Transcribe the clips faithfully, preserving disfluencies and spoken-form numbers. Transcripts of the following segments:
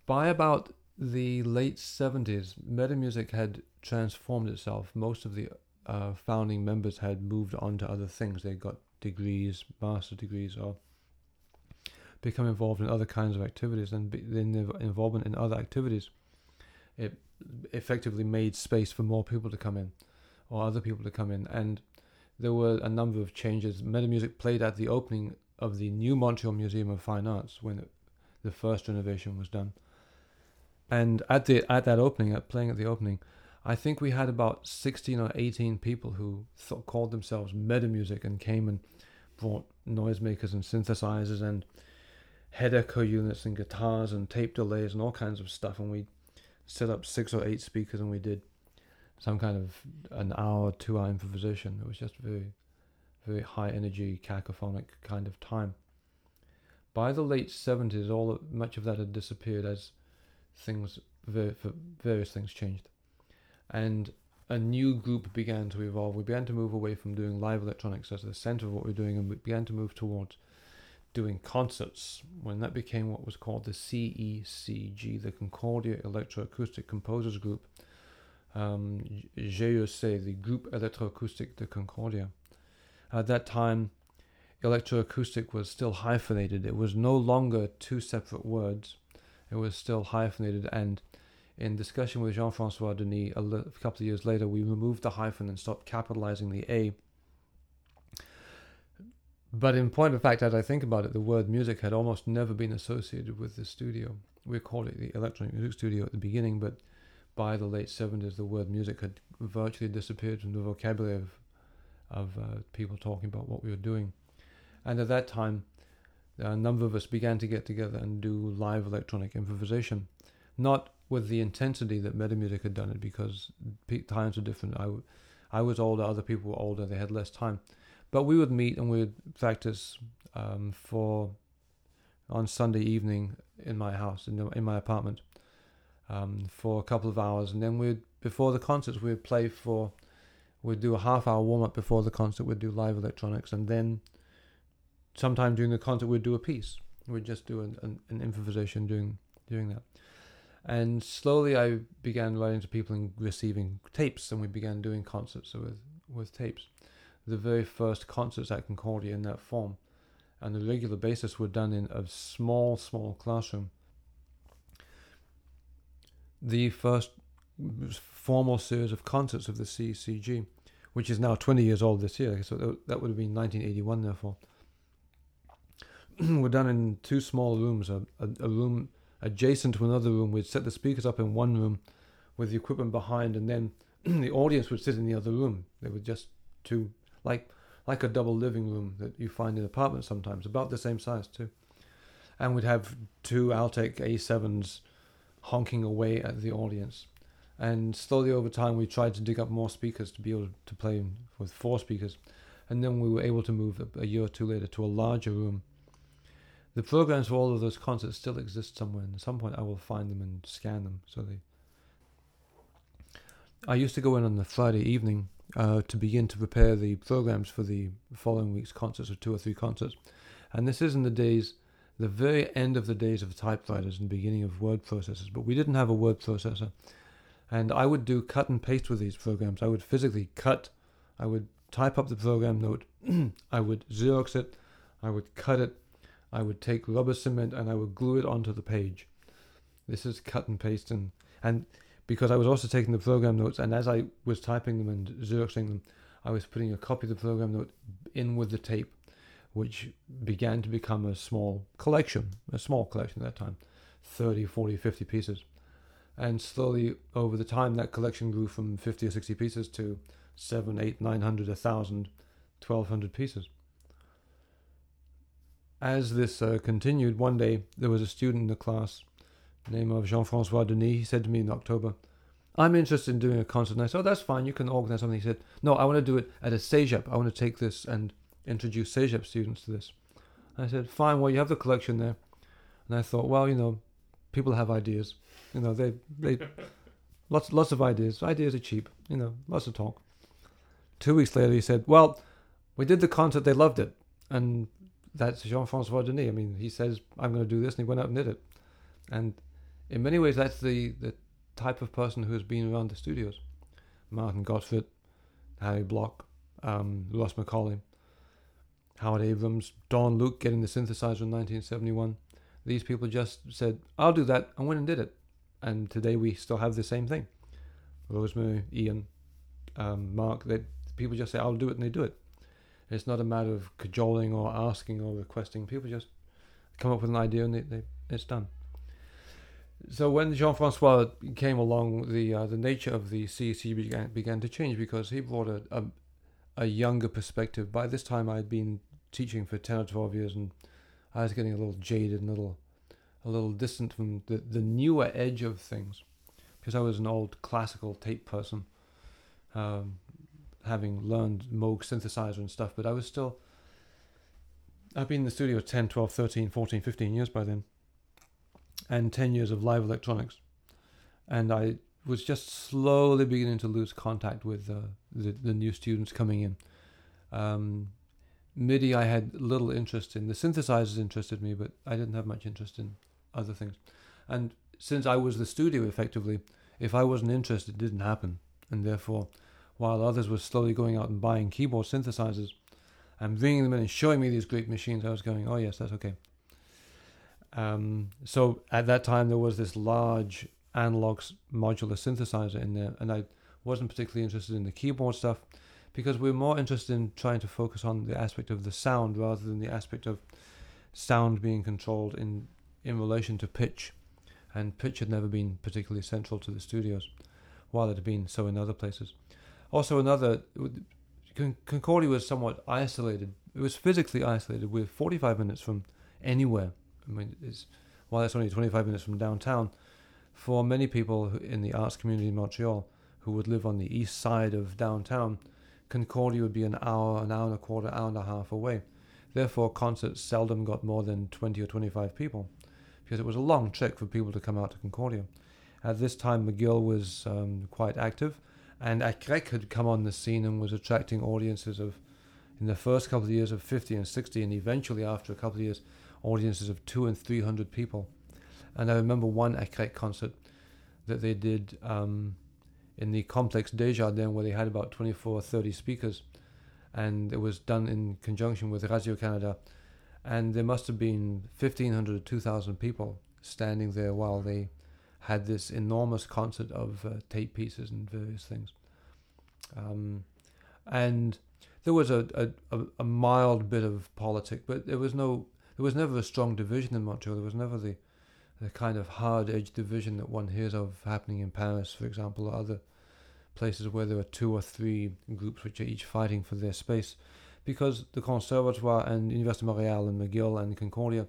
By about the late seventies, Metamusic had transformed itself. Most of the uh, founding members had moved on to other things. They got degrees, master's degrees, or become involved in other kinds of activities. And then their involvement in other activities, it effectively made space for more people to come in, or other people to come in. And there were a number of changes. Metamusic played at the opening of the new Montreal Museum of Fine Arts when it, the first renovation was done. And at the at that opening, at playing at the opening, I think we had about sixteen or eighteen people who th- called themselves Metamusic and came and brought noisemakers and synthesizers and head echo units and guitars and tape delays and all kinds of stuff. And we set up six or eight speakers and we did some kind of an hour, two hour improvisation. It was just very, very high energy, cacophonic kind of time. By the late seventies, all much of that had disappeared as things, various things changed, and a new group began to evolve. We began to move away from doing live electronics as the center of what we were doing, and we began to move towards doing concerts, when that became what was called the C E C G, the Concordia Electroacoustic Composers Group. Um, G E C, the Groupe Electroacoustique de Concordia. At that time, electroacoustic was still hyphenated. It was no longer two separate words. It was still hyphenated, and in discussion with Jean-François Denis a, l- a couple of years later, we removed the hyphen and stopped capitalizing the A. But in point of fact, as I think about it, the word music had almost never been associated with the studio. We called it the Electronic Music Studio at the beginning, but by the late seventies, the word music had virtually disappeared from the vocabulary of, of uh, people talking about what we were doing. And at that time, a number of us began to get together and do live electronic improvisation. Not with the intensity that Metamusic had done it, because times were different. I, w- I was older, other people were older, they had less time. But we would meet and we would practice um, for on Sunday evening in my house, in, the, in my apartment, um, for a couple of hours. And then we'd, before the concerts, we'd play for, we'd do a half hour warm-up before the concert, we'd do live electronics, and then sometime during the concert we'd do a piece. We'd just do an, an, an improvisation doing doing that. And slowly I began writing to people and receiving tapes, and we began doing concerts with, with tapes. The very first concerts at Concordia in that form, on a regular basis, were done in a small, small classroom. The first formal series of concerts of the C C G, which is now twenty years old this year, so that would have been nineteen eighty-one, therefore, were done in two small rooms, a, a, a room adjacent to another room. We'd set the speakers up in one room with the equipment behind, and then the audience would sit in the other room. They were just two, like like a double living room that you find in apartments sometimes, about the same size too. And we'd have two Altec A sevens honking away at the audience. And slowly over time we tried to dig up more speakers to be able to play with four speakers. And then we were able to move a year or two later to a larger room. The programs for all of those concerts still exist somewhere, and at some point I will find them and scan them. So they. I used to go in on the Friday evening uh, to begin to prepare the programs for the following week's concerts, or two or three concerts. And this is in the days, the very end of the days of typewriters and beginning of word processors. But we didn't have a word processor. And I would do cut and paste with these programs. I would physically cut, I would type up the program note, I would Xerox it, I would cut it, I would take rubber cement and I would glue it onto the page. This is cut and paste, and, and because I was also taking the program notes, and as I was typing them and Xeroxing them, I was putting a copy of the program note in with the tape, which began to become a small collection, a small collection at that time, thirty, forty, fifty pieces. And slowly over the time that collection grew from fifty or sixty pieces to seven, eight, nine hundred, a thousand, twelve hundred pieces. As this uh, continued, one day there was a student in the class, name of Jean-François Denis. He said to me in October, I'm interested in doing a concert. And I said, oh, that's fine, you can organize something. He said, no, I want to do it at a CEGEP. I want to take this and introduce CEGEP students to this. And I said, fine, well, you have the collection there. And I thought, well, you know, people have ideas. You know, they, they lots, lots of ideas. Ideas are cheap, you know, lots of talk. Two weeks later, he said, well, we did the concert, they loved it. And that's Jean-François Denis. I mean, he says, I'm going to do this, and he went out and did it. And in many ways, that's the, the type of person who has been around the studios. Martin Gottfried, Harry Block, um, Ross McCauley, Howard Abrams, Don Luke getting the synthesizer in nineteen seventy-one. These people just said, I'll do that, and went and did it. And today we still have the same thing. Rosemary, Ian, um, Mark, they, people just say, I'll do it, and they do it. It's not a matter of cajoling or asking or requesting. People just come up with an idea and they, they, it's done. So when Jean-Francois came along, the uh, the nature of the C E C began, began to change, because he brought a, a, a younger perspective. By this time I had been teaching for ten or twelve years, and I was getting a little jaded and a little, a little distant from the, the newer edge of things, because I was an old classical tape person, um, having learned Moog synthesizer and stuff, but I was still, I've been in the studio ten, twelve, thirteen, fourteen, fifteen years by then, and ten years of live electronics, and I was just slowly beginning to lose contact with uh, the, the new students coming in. Um, MIDI I had little interest in. The synthesizers interested me, but I didn't have much interest in other things. And since I was the studio effectively, if I wasn't interested, it didn't happen. And therefore, while others were slowly going out and buying keyboard synthesizers and bringing them in and showing me these great machines, I was going, oh yes, that's okay. Um, so at that time there was this large analog modular synthesizer in there, and I wasn't particularly interested in the keyboard stuff, because we were more interested in trying to focus on the aspect of the sound rather than the aspect of sound being controlled in in relation to pitch. And pitch had never been particularly central to the studios, while it had been so in other places. Also another, Concordia was somewhat isolated. It was physically isolated. We're forty-five minutes from anywhere. I mean, it's, while it's only twenty-five minutes from downtown, for many people in the arts community in Montreal who would live on the east side of downtown, Concordia would be an hour, an hour and a quarter, hour and a half away. Therefore, concerts seldom got more than twenty or twenty-five people, because it was a long trek for people to come out to Concordia. At this time, McGill was um, quite active, and Acrec had come on the scene and was attracting audiences of, in the first couple of years, of fifty and sixty, and eventually, after a couple of years, audiences of two and three hundred people. And I remember one Acrec concert that they did um, in the Complex Desjardins, where they had about twenty-four or thirty speakers, and it was done in conjunction with Radio-Canada, and there must have been fifteen hundred to two thousand people standing there while they had this enormous concert of uh, tape pieces and various things. Um, and there was a, a, a mild bit of politic, but there was no, there was never a strong division in Montreal. There was never the, the kind of hard-edged division that one hears of happening in Paris, for example, or other places where there are two or three groups which are each fighting for their space, because the Conservatoire and Université Montréal and McGill and Concordia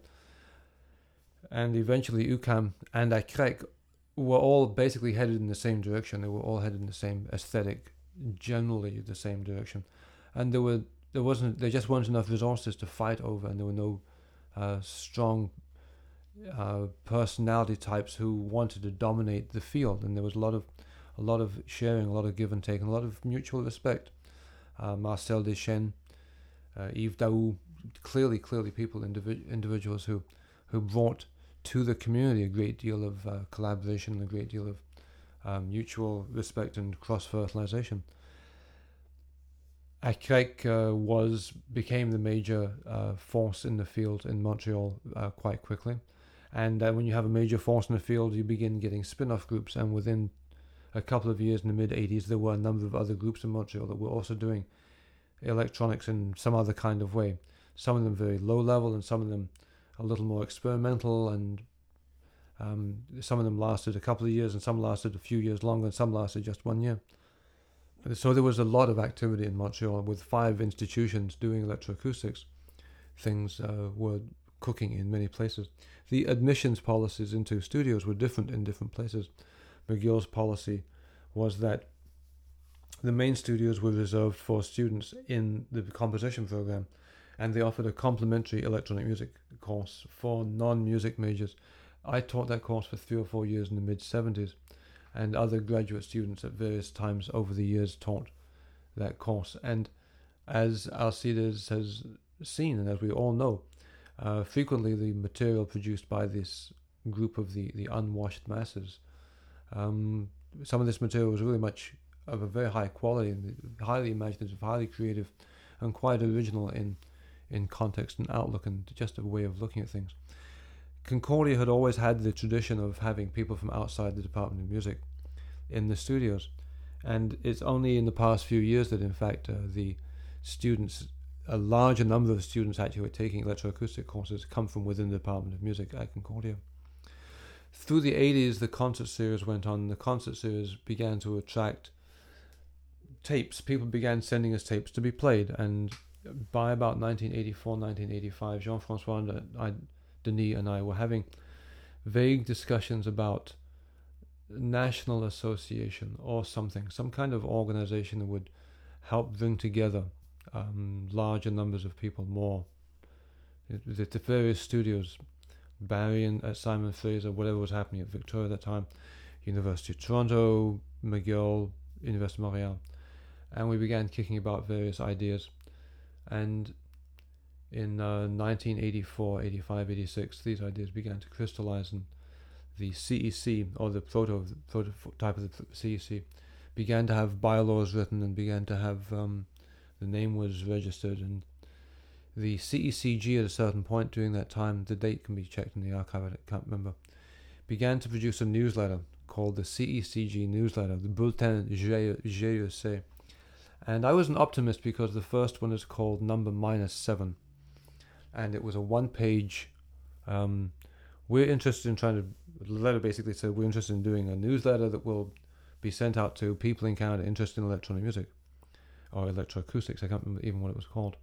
and eventually U Q A M and Acrec were all basically headed in the same direction. They were all headed in the same aesthetic, generally the same direction, and there were there wasn't there just weren't enough resources to fight over, and there were no uh, strong uh, personality types who wanted to dominate the field, and there was a lot of a lot of sharing, a lot of give and take, and a lot of mutual respect. Uh, Marcel Deschênes, uh, Yves Daou, clearly, clearly people, individ- individuals who, who brought to the community a great deal of uh, collaboration, a great deal of um, mutual respect and cross-fertilization. Acrec uh, was became the major uh, force in the field in Montreal uh, quite quickly, and uh, when you have a major force in the field, you begin getting spin-off groups, and within a couple of years in the mid-eighties, there were a number of other groups in Montreal that were also doing electronics in some other kind of way. Some of them very low level, and some of them a little more experimental, and um, some of them lasted a couple of years, and some lasted a few years longer, and some lasted just one year. So there was a lot of activity in Montreal with five institutions doing electroacoustics. Things uh, were cooking in many places. The admissions policies into studios were different in different places. McGill's policy was that the main studios were reserved for students in the composition program, and they offered a complimentary electronic music course for non-music majors. I taught that course for three or four years in the mid-seventies, and other graduate students at various times over the years taught that course. And as Alcides has seen, and as we all know, uh, frequently the material produced by this group of the, the unwashed masses. Um, some of this material was really much of a very high quality, and highly imaginative, highly creative, and quite original in in context and outlook and just a way of looking at things. Concordia had always had the tradition of having people from outside the Department of Music in the studios, and it's only in the past few years that in fact uh, the students, a larger number of students actually who are taking electroacoustic courses come from within the Department of Music at Concordia. Through the eighties, the concert series went on. The concert series began to attract tapes. People began sending us tapes to be played, and by about nineteen eighty-four, nineteen eighty-five, Jean-Francois and I, Denis and I were having vague discussions about national association or something, some kind of organization that would help bring together um, larger numbers of people, more. The, the various studios, Barry and uh, Simon Fraser, whatever was happening at Victoria at that time, University of Toronto, McGill, University of Montreal, and we began kicking about various ideas. And in uh, nineteen eighty-four, eighty-five, eighty-six, these ideas began to crystallize, and the C E C, or the proto, prototype of the C E C, began to have bylaws written and began to have um, the name was registered. And the C E C G at a certain point during that time, the date can be checked in the archive, I can't remember, began to produce a newsletter called the C E C G newsletter, the Bulletin G E C. And I was an optimist because the first one is called Number Minus Seven, and it was a one-page. Um, we're interested in trying to. The letter basically said we're interested in doing a newsletter that will be sent out to people in Canada interested in electronic music or electroacoustics. I can't remember even what it was called.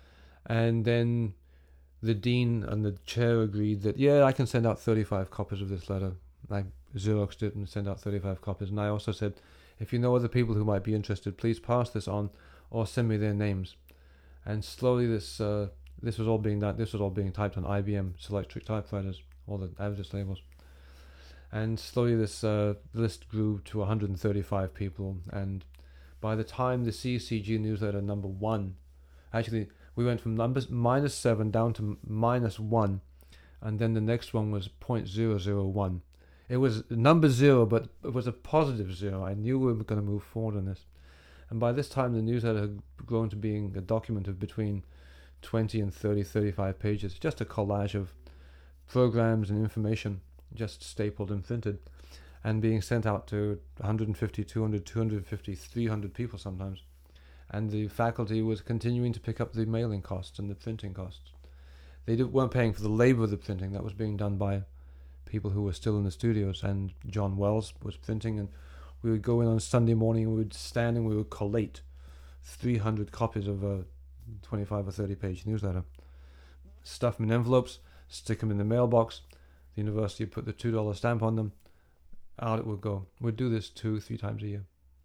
And then the dean and the chair agreed that yeah, I can send out thirty-five copies of this letter. I Xeroxed it and sent out thirty-five copies. And I also said, if you know other people who might be interested, please pass this on or send me their names. And slowly this uh, this was all being done. This was all being typed on I B M Selectric typewriters, all the address labels. And slowly this uh, list grew to one hundred thirty-five people. And by the time the C E C G newsletter number one, actually we went from numbers minus seven down to minus one, and then the next one was point zero zero one. It was number zero, but it was a positive zero. I knew we were going to move forward on this. And by this time, the newsletter had grown to being a document of between twenty and thirty, thirty-five pages, just a collage of programs and information, just stapled and printed, and being sent out to one hundred fifty, two hundred, two hundred fifty, three hundred people sometimes. And the faculty was continuing to pick up the mailing costs and the printing costs. They did, weren't paying for the labor of the printing. That was being done by people who were still in the studios, and John Wells was printing, and we would go in on Sunday morning and we would stand and we would collate three hundred copies of a twenty-five or thirty page newsletter, stuff them in envelopes, stick them in the mailbox. The university would put the two dollar stamp on them, out it would go. We'd do this two, three times a year.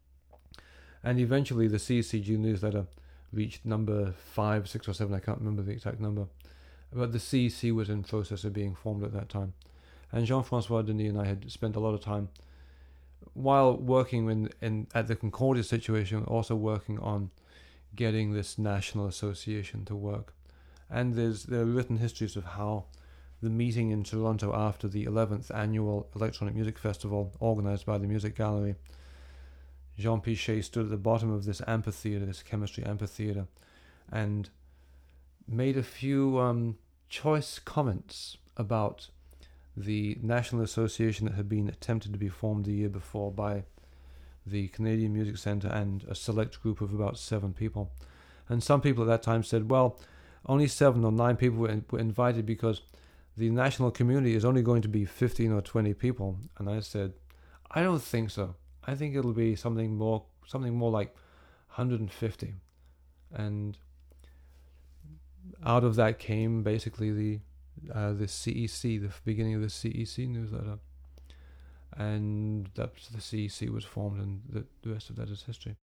And eventually the C E C G newsletter reached number five, six or seven, I can't remember the exact number, but the C E C was in process of being formed at that time. And Jean-Francois Denis and I had spent a lot of time, while working in, in at the Concordia situation, also working on getting this national association to work. And there's there are written histories of how the meeting in Toronto after the eleventh annual Electronic Music Festival, organized by the Music Gallery, Jean Pichet stood at the bottom of this amphitheater, this chemistry amphitheater, and made a few um, choice comments about the national association that had been attempted to be formed the year before by the Canadian Music Centre and a select group of about seven people. And some people at that time said, well, only seven or nine people were, in, were invited because the national community is only going to be fifteen or twenty people. And I said, I don't think so. I think it'll be something more, something more like one hundred fifty. And out of that came basically the Uh, the C E C, the beginning of the C E C newsletter, and that's the C E C was formed, and the, the rest of that is history.